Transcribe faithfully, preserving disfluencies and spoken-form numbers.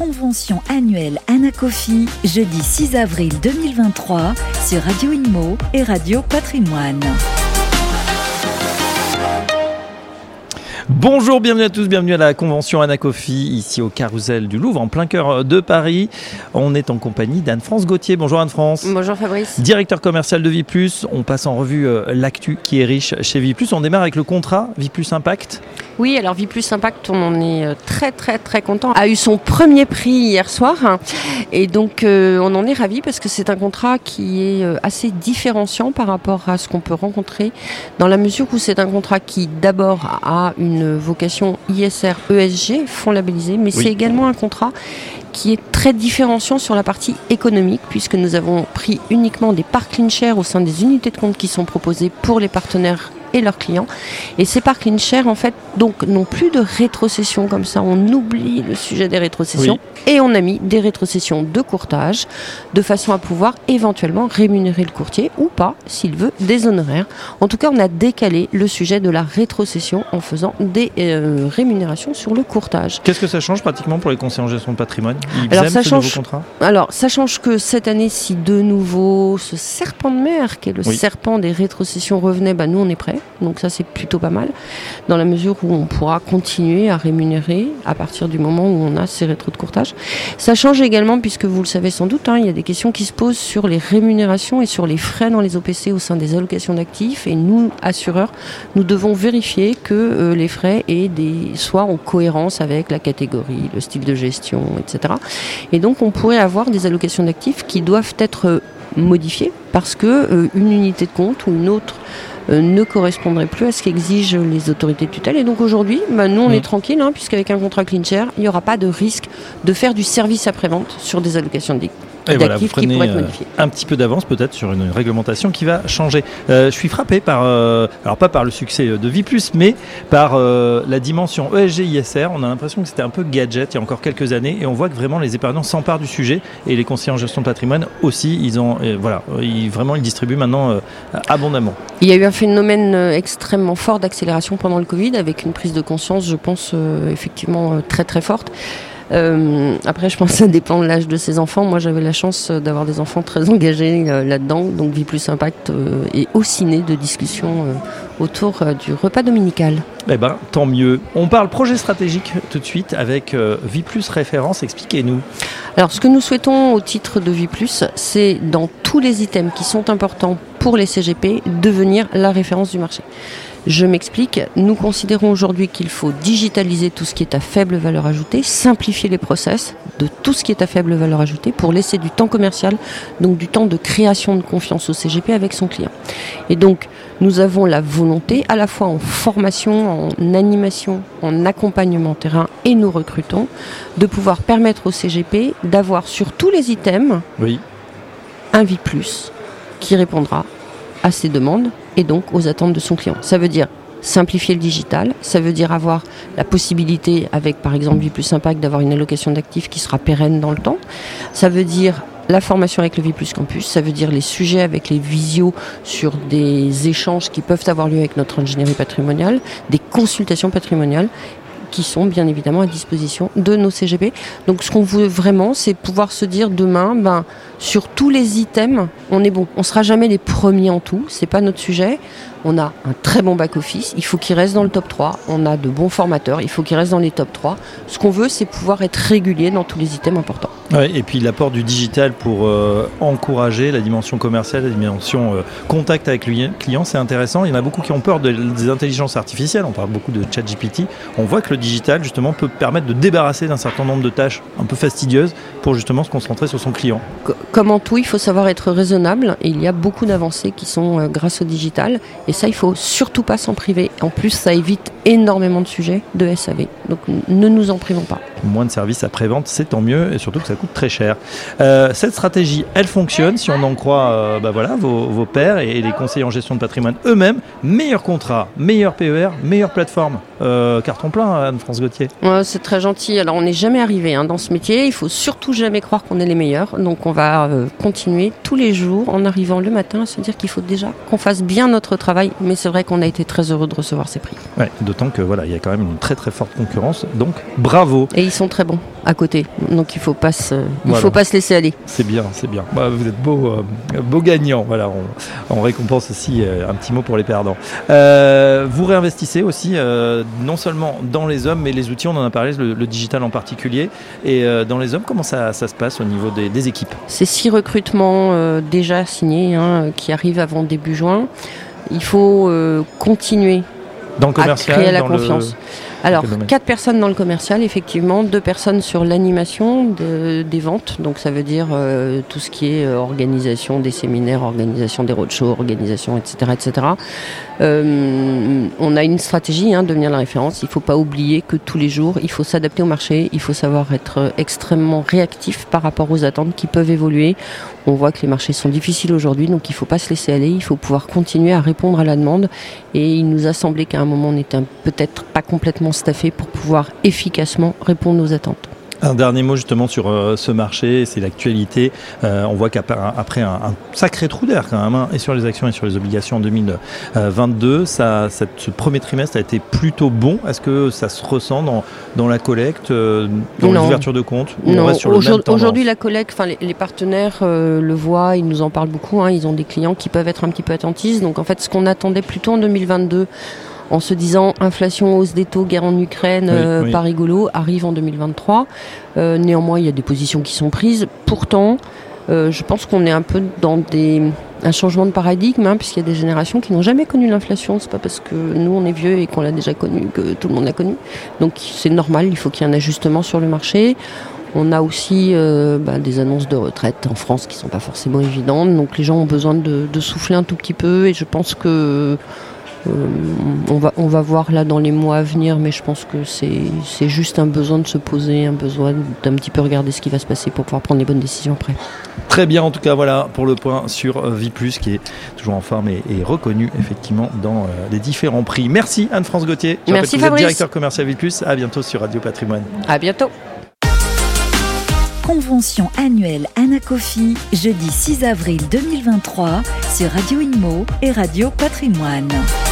convention annuelle Anacofi, jeudi six avril deux mille vingt-trois, sur Radio Imo et Radio Patrimoine. Bonjour, bienvenue à tous, bienvenue à la convention Anacofi, ici au Carrousel du Louvre, en plein cœur de Paris. On est en compagnie d'Anne-France Gauthier. Bonjour Anne-France. Bonjour Fabrice. Directeur commercial de Viplus. On passe en revue euh, l'actu qui est riche chez Viplus. On démarre avec le contrat Viplus Impact. Oui, alors Viplus Impact, on en est très très très content. A eu son premier prix hier soir et donc euh, on en est ravis parce que c'est un contrat qui est euh, assez différenciant par rapport à ce qu'on peut rencontrer dans la mesure où c'est un contrat qui d'abord a une vocation I S R E S G, fonds labellisé, mais oui. C'est également un contrat qui est très différenciant sur la partie économique puisque nous avons pris uniquement des parts CleanShare au sein des unités de compte qui sont proposées pour les partenaires et leurs clients. Et ces parts CleanShare, en fait, donc, n'ont plus de rétrocession comme ça. On oublie le sujet des rétrocessions oui. Et on a mis des rétrocessions de courtage de façon à pouvoir éventuellement rémunérer le courtier ou pas, s'il veut, des honoraires. En tout cas, on a décalé le sujet de la rétrocession en faisant des euh, rémunérations sur le courtage. Qu'est-ce que ça change pratiquement pour les conseillers en gestion de patrimoine ? Ils alors, aiment ça ce change, nouveau contrat ? Alors, ça change que cette année, si de nouveau ce serpent de mer, qui est le oui. serpent des rétrocessions, revenait, bah, nous, on est prêts. Donc ça, c'est plutôt pas mal, dans la mesure où on pourra continuer à rémunérer à partir du moment où on a ces rétros de courtage. Ça change également, puisque vous le savez sans doute, hein, il y a des questions qui se posent sur les rémunérations et sur les frais dans les O P C au sein des allocations d'actifs. Et nous, assureurs, nous devons vérifier que euh, les frais aient des, soient en cohérence avec la catégorie, le style de gestion, et cetera. Et donc, on pourrait avoir des allocations d'actifs qui doivent être euh, modifiées parce que euh, une unité de compte ou une autre Euh, ne correspondrait plus à ce qu'exigent les autorités de tutelle. Et donc aujourd'hui, bah, nous on mmh. est tranquille, hein, puisqu'avec un contrat CleanShare, il n'y aura pas de risque de faire du service après-vente sur des allocations d'actifs. Et voilà, vous prenez euh, un petit peu d'avance peut-être sur une réglementation qui va changer. Euh, je suis frappé par, euh, alors pas par le succès de Viplus, mais par euh, la dimension E S G I S R. On a l'impression que c'était un peu gadget il y a encore quelques années et on voit que vraiment les épargnants s'emparent du sujet et les conseillers en gestion de patrimoine aussi. Ils ont, euh, voilà, ils, vraiment ils distribuent maintenant euh, abondamment. Il y a eu un phénomène extrêmement fort d'accélération pendant le Covid avec une prise de conscience, je pense, euh, effectivement euh, très très forte. Euh, après, je pense que ça dépend de l'âge de ses enfants. Moi, j'avais la chance d'avoir des enfants très engagés euh, là-dedans. Donc, Viplus Impact euh, est aussi né de discussions euh, autour euh, du repas dominical. Eh ben, tant mieux. On parle projet stratégique tout de suite avec euh, Viplus Référence. Expliquez-nous. Alors, ce que nous souhaitons au titre de Viplus, c'est dans tous les items qui sont importants pour les C G P, devenir la référence du marché. Je m'explique, nous considérons aujourd'hui qu'il faut digitaliser tout ce qui est à faible valeur ajoutée, simplifier les process de tout ce qui est à faible valeur ajoutée pour laisser du temps commercial, donc du temps de création de confiance au C G P avec son client. Et donc, nous avons la volonté, à la fois en formation, en animation, en accompagnement terrain, et nous recrutons, de pouvoir permettre au C G P d'avoir sur tous les items oui. un Viplus qui répondra à ses demandes et donc aux attentes de son client. Ça veut dire simplifier le digital, ça veut dire avoir la possibilité avec par exemple Viplus Impact d'avoir une allocation d'actifs qui sera pérenne dans le temps. Ça veut dire la formation avec le Viplus Campus, ça veut dire les sujets avec les visios sur des échanges qui peuvent avoir lieu avec notre ingénierie patrimoniale, des consultations patrimoniales qui sont bien évidemment à disposition de nos C G P. Donc ce qu'on veut vraiment, c'est pouvoir se dire demain, ben, sur tous les items, on est bon. On ne sera jamais les premiers en tout, c'est pas notre sujet. On a un très bon back-office, il faut qu'il reste dans le top trois. On a de bons formateurs, il faut qu'il reste dans les top trois. Ce qu'on veut, c'est pouvoir être régulier dans tous les items importants. Ouais, et puis l'apport du digital pour euh, encourager la dimension commerciale, la dimension euh, contact avec le client, c'est intéressant. Il y en a beaucoup qui ont peur de, des intelligences artificielles, on parle beaucoup de ChatGPT. On voit que le digital, justement, peut permettre de débarrasser d'un certain nombre de tâches un peu fastidieuses pour justement se concentrer sur son client. Comme en tout, il faut savoir être raisonnable et il y a beaucoup d'avancées qui sont euh, grâce au digital. Et ça, il ne faut surtout pas s'en priver. En plus, ça évite énormément de sujets de S A V. Donc, ne nous en privons pas. Moins de services après-vente, c'est tant mieux. Et surtout que ça coûte très cher. Euh, cette stratégie, elle fonctionne. Si on en croit euh, bah voilà, vos, vos pairs et les conseillers en gestion de patrimoine eux-mêmes. Meilleur contrat, meilleur P E R, meilleure plateforme. Euh, carton plein, Anne-France Gauthier. Ouais, c'est très gentil. Alors, on n'est jamais arrivé hein, dans ce métier. Il ne faut surtout jamais croire qu'on est les meilleurs. Donc, on va euh, continuer tous les jours en arrivant le matin à se dire qu'il faut déjà qu'on fasse bien notre travail. Mais c'est vrai qu'on a été très heureux de recevoir ces prix. Ouais, d'autant que voilà, il y a quand même une très très forte concurrence. Donc bravo. Et ils sont très bons à côté, donc il faut pas se, il voilà. faut pas se laisser aller. C'est bien, c'est bien. Bah, vous êtes beau, euh, beau gagnant. Voilà, on, on récompense aussi euh, un petit mot pour les perdants. Euh, vous réinvestissez aussi euh, non seulement dans les hommes, mais les outils. On en a parlé, le, le digital en particulier. Et euh, dans les hommes, comment ça, ça se passe au niveau des, des équipes ? C'est six recrutements euh, déjà signés hein, qui arrivent avant début juin. Il faut euh, continuer dans le commercial, à créer la dans confiance. Le... Alors, quatre personnes dans le commercial, effectivement, deux personnes sur l'animation de, des ventes, donc ça veut dire euh, tout ce qui est euh, organisation des séminaires, organisation des roadshows, organisation, et cetera, et cetera. Euh, on a une stratégie, hein, devenir la référence. Il ne faut pas oublier que tous les jours, il faut s'adapter au marché, il faut savoir être extrêmement réactif par rapport aux attentes qui peuvent évoluer. On voit que les marchés sont difficiles aujourd'hui, donc il ne faut pas se laisser aller, il faut pouvoir continuer à répondre à la demande. Et il nous a semblé qu'à un moment, on n'était peut-être pas complètement staffé pour pouvoir efficacement répondre aux attentes. Un dernier mot justement sur euh, ce marché, c'est l'actualité. Euh, on voit qu'après un, un sacré trou d'air quand même, hein, et sur les actions et sur les obligations en deux mille vingt-deux, ça, cette, ce premier trimestre a été plutôt bon. Est-ce que ça se ressent dans, dans la collecte, euh, dans non. les ouvertures de compte ou Non, on reste sur le Aujourd- même tendance ? Aujourd'hui la collecte, les, les partenaires euh, le voient, ils nous en parlent beaucoup, hein, ils ont des clients qui peuvent être un petit peu attentistes. Donc en fait ce qu'on attendait plutôt en deux mille vingt-deux, en se disant inflation, hausse des taux, guerre en Ukraine, oui, euh, oui. pas rigolo, arrive en deux mille vingt-trois. Euh, néanmoins, il y a des positions qui sont prises. Pourtant, euh, je pense qu'on est un peu dans des, un changement de paradigme, hein, puisqu'il y a des générations qui n'ont jamais connu l'inflation. C'est pas parce que nous, on est vieux et qu'on l'a déjà connu que tout le monde l'a connu. Donc c'est normal, il faut qu'il y ait un ajustement sur le marché. On a aussi euh, bah, des annonces de retraite en France qui ne sont pas forcément évidentes. Donc les gens ont besoin de, de souffler un tout petit peu. Et je pense que Euh, on va, on va voir là dans les mois à venir, mais je pense que c'est, c'est juste un besoin de se poser, un besoin d'un petit peu regarder ce qui va se passer pour pouvoir prendre les bonnes décisions après. Très bien, en tout cas, voilà pour le point sur Viplus qui est toujours en forme et, et reconnu effectivement dans euh, les différents prix. Merci Anne-France Gauthier. Je Merci vous Fabrice. êtes directeur commercial Viplus. À bientôt sur Radio Patrimoine. À bientôt. Convention annuelle Anacofi, jeudi six avril deux mille vingt-trois sur Radio Inmo et Radio Patrimoine.